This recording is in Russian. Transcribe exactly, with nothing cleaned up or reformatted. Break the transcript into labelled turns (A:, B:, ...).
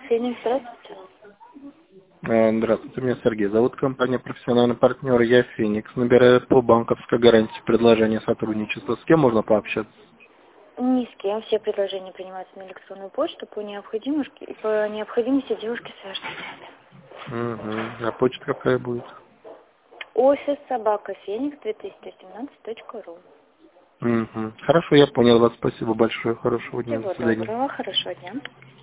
A: Феникс, здравствуйте.
B: Э, Здравствуйте, меня Сергей зовут, компания «Профессиональный партнер», я Феникс. Набираю по банковской гарантии предложение сотрудничества. С кем можно пообщаться?
A: Ни с кем. Все предложения принимаются на электронную почту. По необходимости, по необходимости девушки свяжутся с вами.
B: Угу. А почта какая будет?
A: Офис собака Феникс две тысячи семнадцать точка ру.
B: Угу. Хорошо, я понял вас. Спасибо большое. Хорошего дня. До
A: Всего
B: свидания.
A: доброго, хорошего дня.